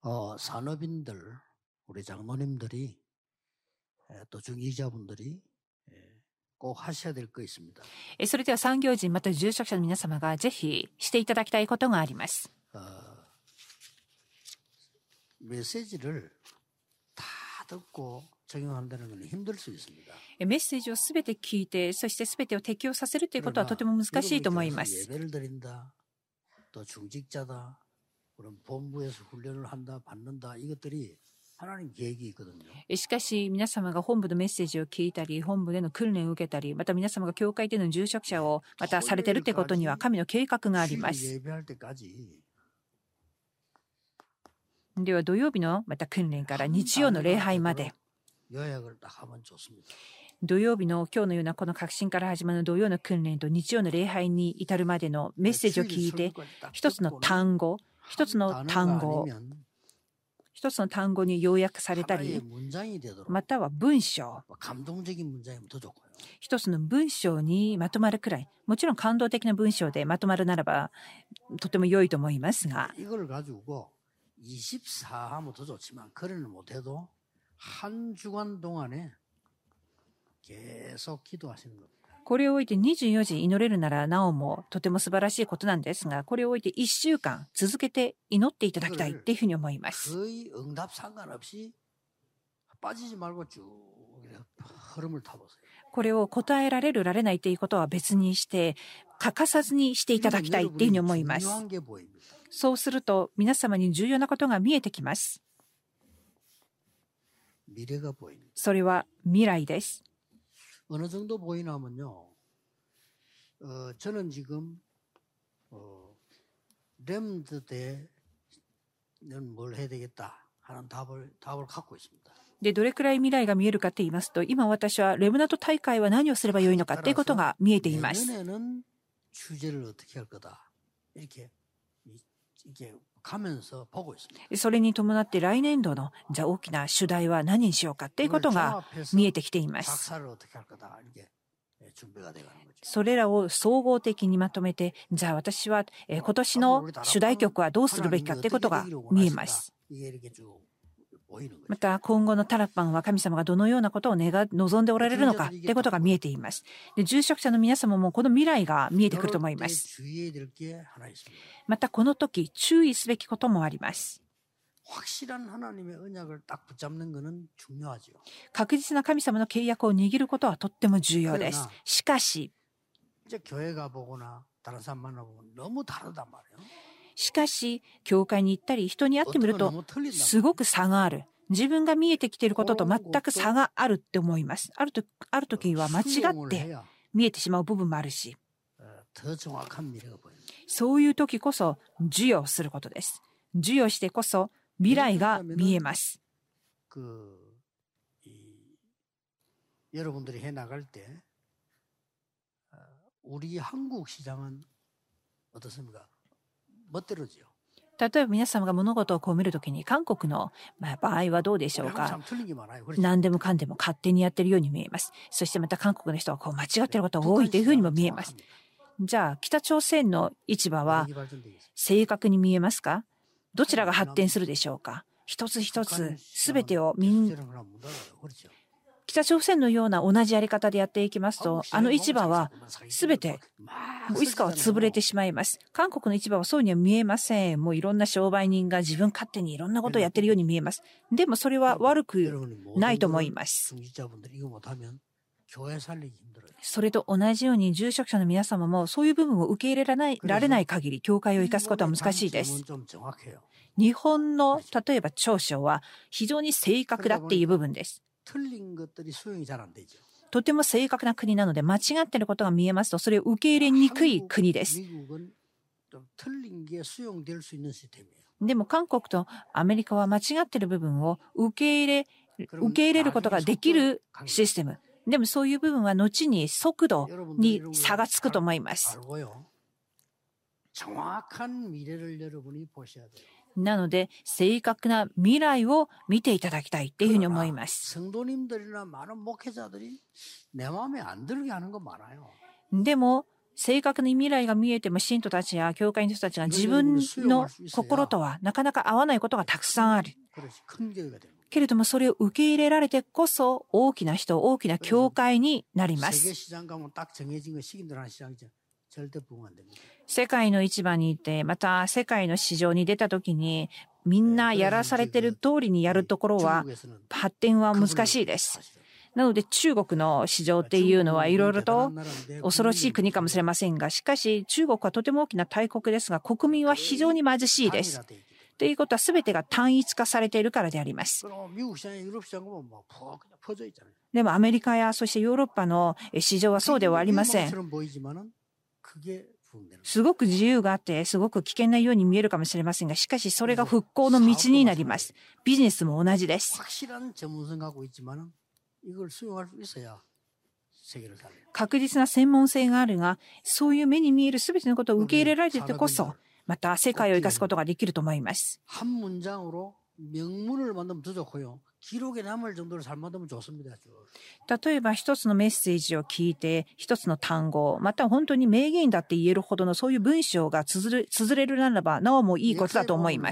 산업인들, 우리 장로님들이 또 중직자분들이 꼭 하셔야 될 거 있습니다. それでは産業人また住職者の皆様がぜひしていただきたいことがあります。 메시지를 다 듣고 적용한다는 건 힘들 수 있습니다. メッセージをすべて聞いて、そしてすべてを適用させるということはとても難しいと思います。 예배를 드린다, 또 중직자다, 그럼 본부에서 훈련을 한다, 받는다, 이것들이 하나님 계획이 있거든요. しかし皆様が本部のメッセージを聞いたり、本部での訓練を受けたり、また皆様が教会での住職者をまたされているということには神の計画があります。 예배할 때까지 では土曜日のまた訓練から日曜の礼拝まで、 요약을 딱 하면 좋습니다. 土曜日の今日のようなこの革新から始まる土曜の訓練と日曜の礼拝に至るまでのメッセージを聞いて、一つの単語に要約されたり、または文章、一つの文章にまとまるくらい、もちろん感動的な文章でまとまるならばとても良いと思いますが、 24하면 더 좋지만 그래는 못해도 한 주간 동안에 계속 기도하시는 겁니다. これを置いて24時祈れるならなおもとても素晴らしいことなんですが、これを置いて1週間続けて祈っていただきたいっていうふうに思います。 거의 응답 상관없이 빠지지 말고 쭉 흐름을 타보세요. これを答えられるられないということは別にして欠かさずにしていただきたいっていうふうに思います。 そうすると皆様に重要なことが見えてきます。 それは未来です。 어느 정도 보이냐면요. 저는 지금 렘드 때는 뭘 해야 되겠다 하는 답을 갖고 있습니다. で、どれくらい未来が見えるかと言いますと、今私はレムナント大会は何をすればよいのかということが見えています。 내년에는 주제를 어떻게 할 거다. 이렇게 가면서 보고 있습니다. それに伴って来年度のじゃあ大きな主題は何にしようかということが見えてきています。 작사를 어떻게 할 거다. 이게 준비가 돼가는 거죠. それらを総合的にまとめて、じゃあ私は今年の主題曲はどうするべきかということが見えます。 また今後のタラッパンは神様がどのようなことを望んでおられるのかということが見えています。で、住職者の皆様もこの未来が見えてくると思います。またこの時注意すべきこともあります。 確実な神様の契約を握ることはとっても重要です。しかし教会に行ったり人に会ってみるとすごく差がある。自分が見えてきていることと全く差があるって思います。ある時は間違って見えてしまう部分もあるし、そういう時こそ授与することです。授与してこそ未来が見えます。 여러분들이 해 나갈 때 우리 한국 시장은 어떻습니까? 멋대로지요. 例えば皆様が物事を見るときに韓国の場合はどうでしょうか。何でもかんでも勝手にやってるように見えます。そしてまた韓国の人は間違っていることが多いというふうにも見えます。じゃあ北朝鮮の市場は正確に見えますか。どちらが発展するでしょうか。一つ一つ全てを北朝鮮のような同じやり方でやっていきますと、あの市場は全ていつかは潰れてしまいます。韓国の市場はそうには見えません。もういろんな商売人が自分勝手にいろんなことをやっているように見えます。でもそれは悪くないと思います。それと同じように住職者の皆様もそういう部分を受け入れられない限り教会を生かすことは難しいです。日本の例えば長所は非常に正確だっていう部分です。とても正確な国なので間違っていることが見えますとそれを受け入れにくい国です。でも韓国とアメリカは間違っている部分を受け入れることができるシステム。でもそういう部分は後に速度に差がつくと思います。なので正確な未来を見ていただきたいっていうふうに思います。でも正確な未来が見えても信徒たちや教会の人たちが自分の心とはなかなか合わないことがたくさんある。けれどもそれを受け入れられてこそ大きな人、大きな教会になります。世界の市場にいて、また世界の市場に出たときに、みんなやらされている通りにやるところは発展は難しいです。なので中国の市場っていうのはいろいろと恐ろしい国かもしれませんが、しかし中国はとても大きな大国ですが、国民は非常に貧しいです。ということは全てが単一化されているからであります。でもアメリカやそしてヨーロッパの市場はそうではありません。すごく自由があってすごく危険なように見えるかもしれませんが、しかしそれが復興の道になります。ビジネスも同じです。確実な専門性があるが、そういう目に見えるすべてのことを受け入れられていてこそ、また世界を生かすことができると思います。例えば一つのメッセージを聞いて、一つの単語、また本当に名言だって言えるほどのそういう文章が綴れるならば、なおもいいことだと思います。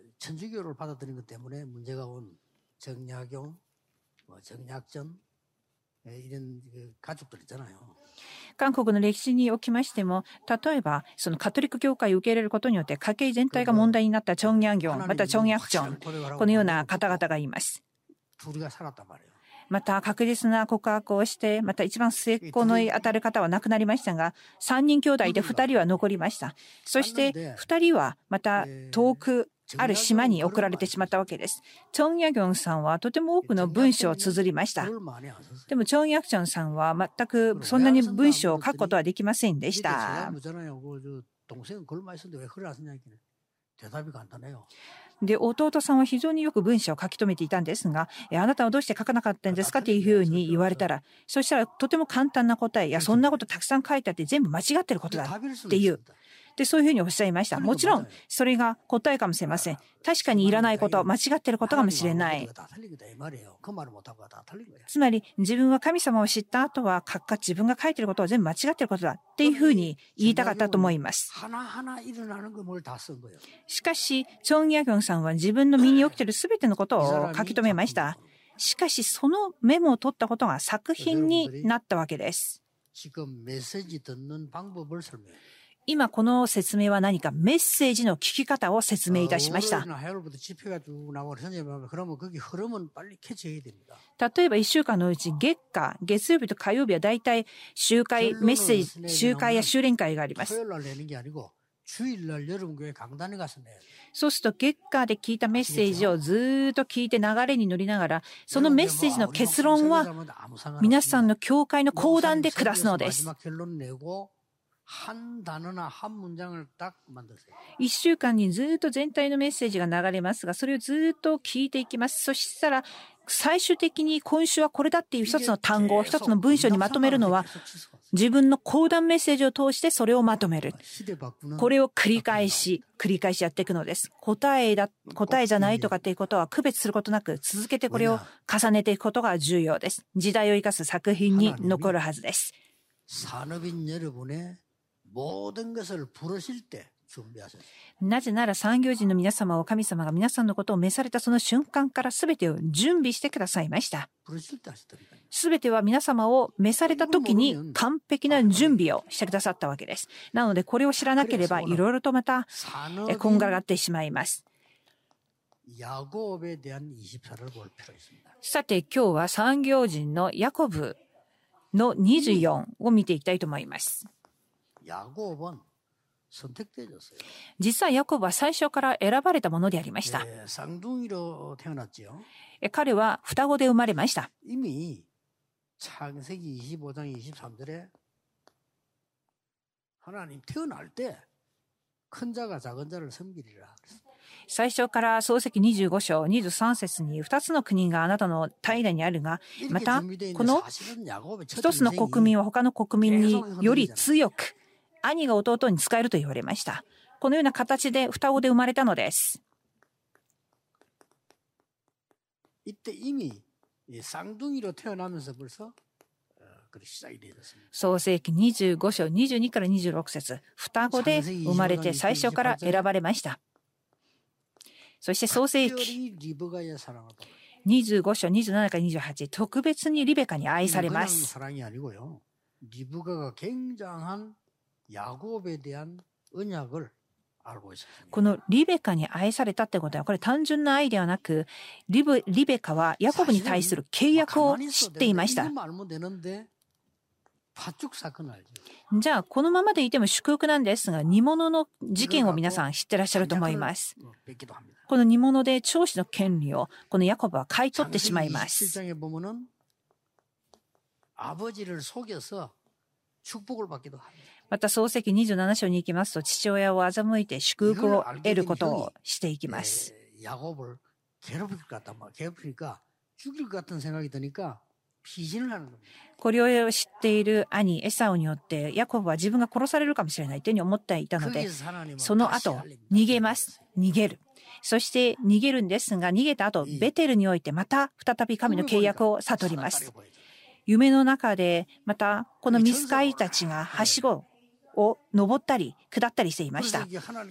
韓国の歴史におきましても、例えばそのカトリック教会を受け入れることによって家計全体が問題になったチョン・ニャンギョン、またチョン・ヤクチョン、このような方々がいます。また確実な告白をして、また一番末っ子の当たる方は亡くなりましたが、3人兄弟で2人は残りました。そして2人はまた遠くある島に送られてしまったわけです。チョン・ヤギョンさんはとても多くの文章を綴りました。でもチョン・ヤクチョンさんは全くそんなに文章を書くことはできませんでした。で、弟さんは非常によく文章を書き留めていたんですが、あなたはどうして書かなかったんですかというふうに言われたら、そしたらとても簡単な答え、いや、そんなことたくさん書いてあって全部間違ってることだっていう。で、そういうふうにおっしゃいました。もちろん、それが答えかもしれません。確かにいらないこと、間違っていることかもしれない。つまり、自分は神様を知った後は、自分が書いていることは全部間違っていることだっていうふうに言いたかったと思います。しかし、チョン・ヤギョンさんは自分の身に起きているすべてのことを書き留めました。しかし、そのメモを取ったことが作品になったわけです。今この説明は何かメッセージの聞き方を説明いたしました。例えば1週間のうち月曜日と火曜日はだいたい集会メッセージ、集会や修練会があります。そうすると月火で聞いたメッセージをずっと聞いて流れに乗りながら、そのメッセージの結論は皆さんの教会の講談で下すのです。1週間にずっと全体のメッセージが流れますが、それをずっと聞いていきます。そしたら最終的に今週はこれだっていう一つの単語、一つの文章にまとめるのは自分の講談メッセージを通してそれをまとめる。これを繰り返しやっていくのです。答えじゃないとかっていうことは区別することなく続けてこれを重ねていくことが重要です。時代を生かす作品に残るはずです。なぜなら産業人の皆様を神様が皆さんのことを召されたその瞬間から全てを準備してくださいました。全ては皆様を召された時に完璧な準備をしてくださったわけです。なのでこれを知らなければいろいろとまたこんがらがってしまいます。さて今日は産業人のヤコブの24を見ていきたいと思います。実はヤコブは最初から選ばれたものでありました。彼は双子で生まれました。最初から創世記25章23節に2つの国があなたの平らにあるが、またこの一つの国民は他の国民により強く、兄が弟に仕えると言われました。このような形で双子で生まれたのです。 創世記25章22から26節、双子で生まれて最初から選ばれました。そして創世記25章27から28、特別にリベカに愛されます。このリベカに愛されたってことは、これ単純な愛ではなく、リベカはヤコブに対する契約を知っていました。じゃあこのままでいても祝福なんですが、煮物の事件を皆さん知ってらっしゃると思います。この煮物で長子の権利をこのヤコブは買い取ってしまいます。また創世記27章に行きますと、父親を欺いて祝福を得ることをしていきます。これを知っている兄エサウによってヤコブは自分が殺されるかもしれないというふうに思っていたので、その後逃げます。逃げる。そして逃げるんですが、逃げた後ベテルにおいてまた再び神の契約を悟ります。夢の中でまたこのミスカイたちがはしごを登ったり下ったりしていました。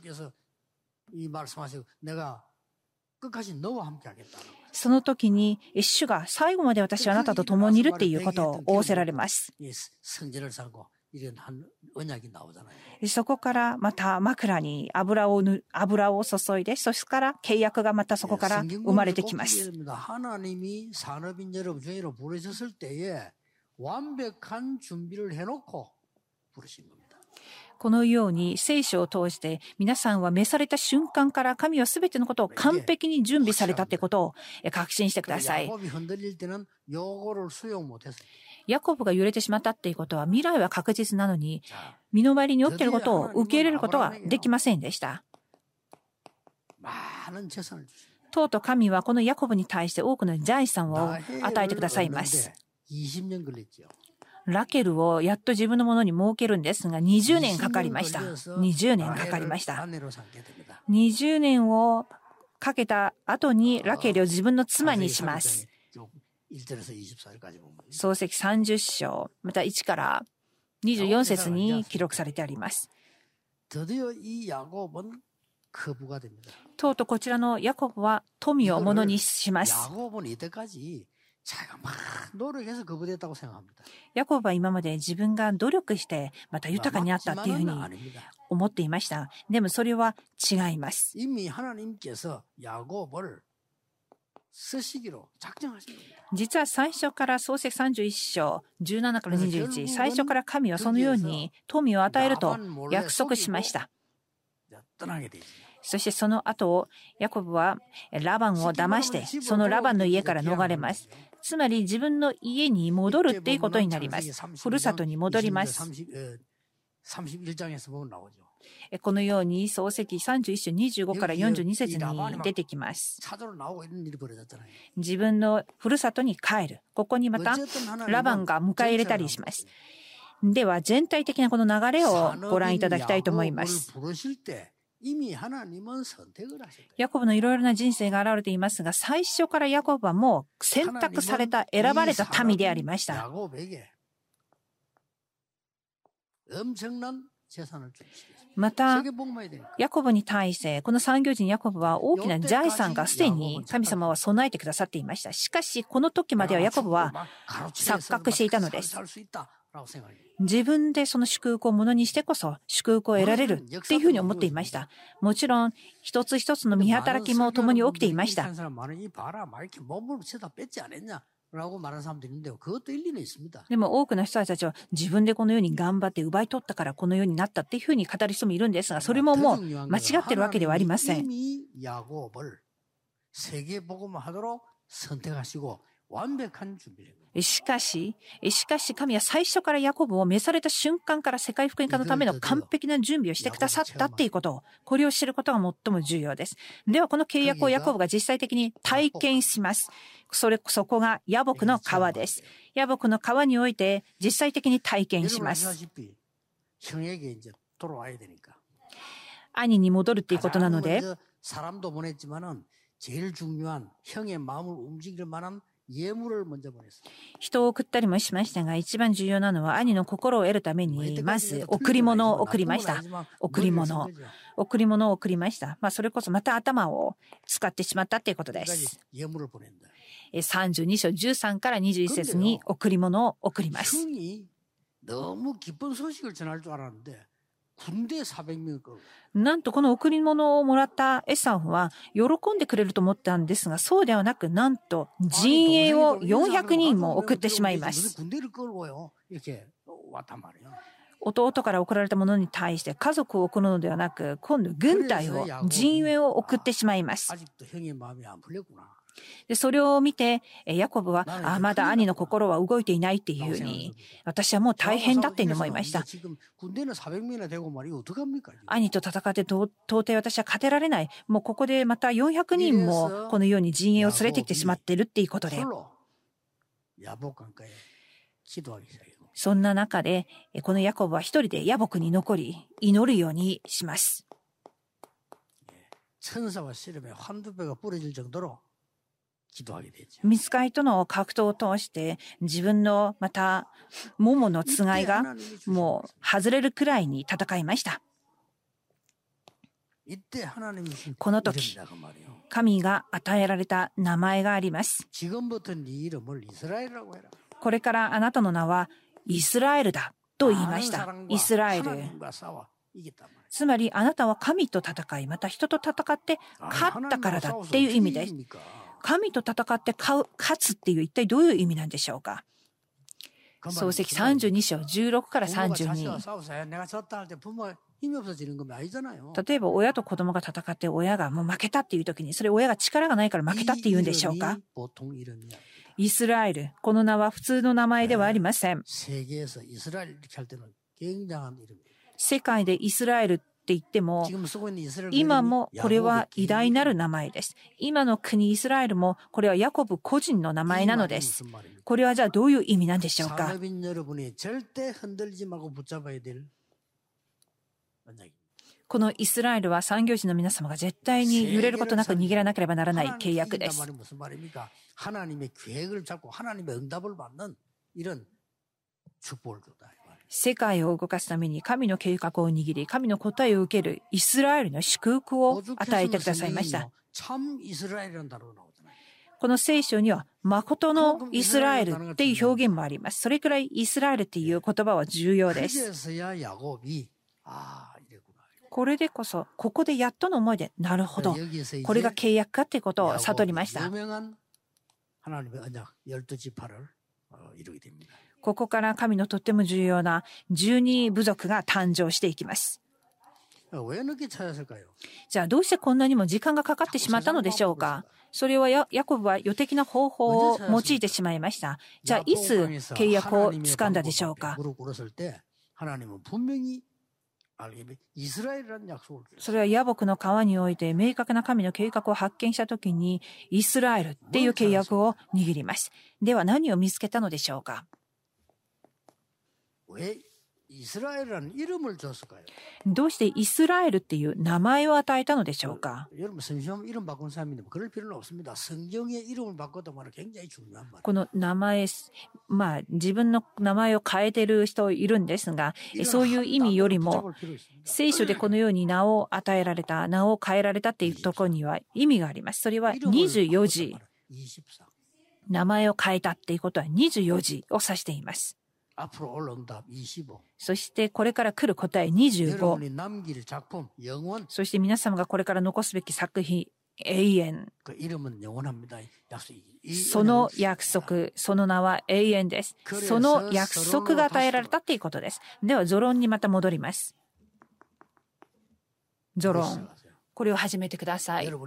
その時に主が最後まで私はあなたと共にいるっていうことを仰せられます。そこからまた枕に油を注いで、そしてから契約がまたそこから生まれてきます。このように聖書を通して皆さんは召された瞬間から神は全てのことを完璧に準備されたということを確信してください。ヤコブが揺れてしまったということは未来は確実なのに、身の回りに起きていることを受け入れることはできませんでした。とうとう神はこのヤコブに対して多くの財産を与えてくださいます。ラケルをやっと自分のものに設けるんですが、20年かかりました。20年かかりました。20年をかけた後にラケルを自分の妻にします。創世記30章、また1から24節に記録されてあります。とうとうこちらのヤコブは富をものにします。ヤコブは今まで自分が努力してまた豊かになったというふうに思っていました。でもそれは違います。実は最初から創世記31章17から21、最初から神はそのように富を与えると約束しました。そしてその後、ヤコブはラバンを騙して、そのラバンの家から逃れます。つまり自分の家に戻るっていうことになります。ふるさとに戻ります。このように創世記31章25から42節に出てきます。自分のふるさとに帰る。ここにまたラバンが迎え入れたりします。では全体的なこの流れをご覧いただきたいと思います。ヤコブのいろいろな人生が現れていますが、最初からヤコブはもう選択された、選ばれた民でありました。また、ヤコブに対して、この産業人ヤコブは大きな財産がすでに神様は備えてくださっていました。しかし、この時まではヤコブは錯覚していたのです。自分でその祝福をものにしてこそ祝福を得られるっていうふうに思っていました。もちろん一つ一つの見働きも共に起きていました。でも多くの人たちは自分でこのように頑張って奪い取ったからこのようになったっていうふうに語る人もいるんですが、それももう間違ってるわけではありません。しかし神は最初からヤコブを召された瞬間から世界福音化のための完璧な準備をしてくださったっていうことを、これを知ることが最も重要です。ではこの契約をヤコブが実際的に体験します。そこがヤボクの川です。ヤボクの川において実際的に体験します。兄に戻るっていうことなので、 人を送ったりもしましたが、一番重要なのは兄の心を得るために、まず贈り物を送りました。贈り物を送りました。それこそまた頭を使ってしまったということです。32章13から21節に贈り物を送ります。なんとこの贈り物をもらったエサウは喜んでくれると思ったんですが、そうではなく、なんと陣営を400人も送ってしまいます。弟から送られたものに対して家族を送るのではなく、今度軍隊を、陣営を送ってしまいます。でそれを見てヤコブはまだ兄の心は動いていないっていうふうに、私はもう大変だって思いました。兄と戦って到底私は勝てられない。もうここでまた400人もこのように陣営を連れてきてしまっているっていうことで、そんな中でこのヤコブは一人でヤボクに残り祈るようにします。御使いとの格闘を通して自分のまた桃のつがいがもう外れるくらいに戦いました。この時神が与えられた名前があります。これからあなたの名はイスラエルだと言いました。イスラエル、つまりあなたは神と戦い、また人と戦って勝ったからだっていう意味です。神と戦って勝つっていう一体どういう意味なんでしょうか。創世記32章16から32。例えば親と子供が戦って親がもう負けたっていう時に、それ親が力がないから負けたって言うんでしょうか。イスラエル、この名は普通の名前ではありません。世界でイスラエルって言っても、今もこれは偉大なる名前です。今の国イスラエルもこれはヤコブ個人の名前なのです。これはじゃあどういう意味なんでしょうか。このイスラエルは産業人の皆様が絶対に揺れることなく握らなければならない契約です。世界を動かすために神の計画を握り、神の答えを受けるイスラエルの祝福を与えてくださいました。この聖書には誠のイスラエルっていう表現もあります。それくらいイスラエルっていう言葉は重要です。これでこそ、ここでやっとの思いで、なるほど、これが契約かっていうことを悟りました。ここから神のとっても重要な12部族が誕生していきます。じゃあどうしてこんなにも時間がかかってしまったのでしょうか。それはヤコブは予的な方法を用いてしまいました。じゃあいつ契約を掴んだでしょうか。それはヤボクの川において明確な神の計画を発見したときにイスラエルっていう契約を握ります。では何を見つけたのでしょうか。どうしてイスラエルっていう名前を与えたのでしょうか。この名前、自分の名前を変えている人いるんですが、そういう意味よりも聖書でこのように名を与えられた、名を変えられたっていうところには意味があります。それは24時、名前を変えたっていうことは24時を指しています。そしてこれから来る答え25。そして皆様がこれから残すべき作品、永遠。その約束、その名は永遠です。その約束が与えられたということです。では、ゾロンにまた戻ります。ゾロン。これを始めてください。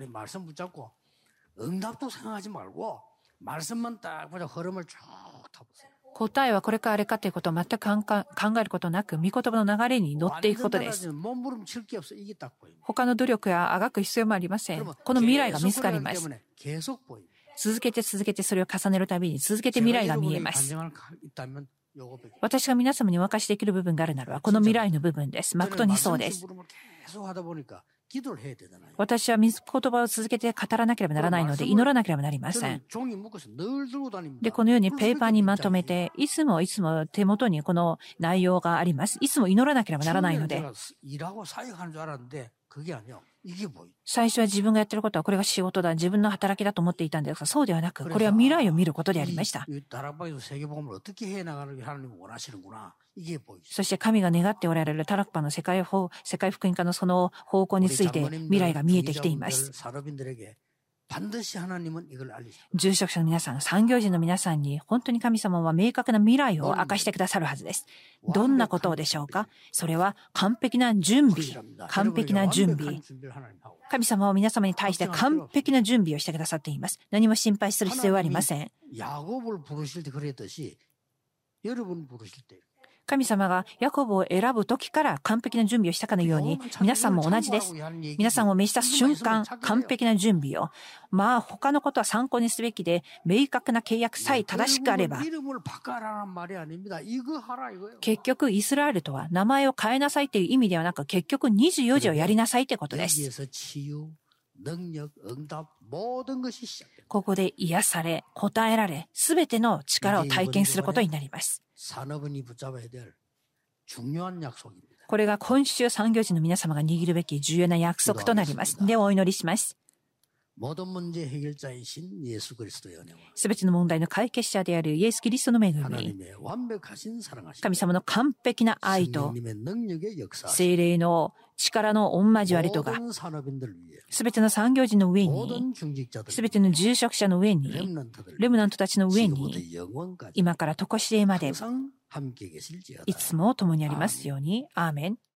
答えはこれかあれかということを全く考えることなく、御言葉の流れに乗っていくことです。他の努力やあがく必要もありません。この未来が見つかります。続けてそれを重ねるたびに続けて未来が見えます。私が皆様にお明かしできる部分があるならばこの未来の部分です。誠にそうです。 私は御言葉を続けて語らなければならないので、祈らなければなりません。で、このようにペーパーにまとめて、いつも手元にこの内容があります。いつも祈らなければならないので、最初は自分がやっていることはこれが仕事だ、自分の働きだと思っていたんですが、そうではなく、これは未来を見ることでありました。そして神が願っておられるタラクパの世界福音化のその方向について未来が見えてきています。住職者の皆さん、産業人の皆さんに本当に神様は明確な未来を明かしてくださるはずです。どんなことでしょうか？それは完璧な準備。完璧な準備。神様は皆様に対して完璧な準備をしてくださっています。何も心配する必要はありません。神様がヤコブを選ぶ時から完璧な準備をしたかのように、皆さんも同じです。皆さんを召した瞬間、完璧な準備を。他のことは参考にすべきで、明確な契約さえ正しくあれば、結局イスラエルとは名前を変えなさいという意味ではなく、結局24時をやりなさいということです。ここで癒され、答えられ、すべての力を体験することになります。これが今週産業人の皆様が握るべき重要な約束となります。ではお祈りします。すべての問題の解決者であるイエス・キリストの恵み、神様の完璧な愛と聖霊の力の御交わりとがすべての産業人の上に、すべての住職者の上に、レムナントたちの上に、今から常しえまでいつも共にありますように。アーメン。